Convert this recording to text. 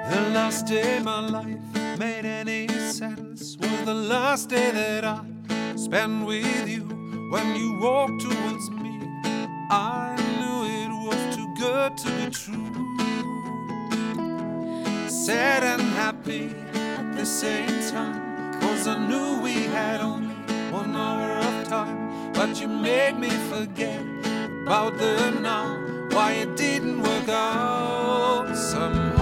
The last day my life made any sense was the last day that I spent with you. When you walked towards me, I knew it was too good to be true. Sad and happy at the same time, 'cause I knew we had only 1 hour of time. But you made me forget about the now, why it didn't work out somehow.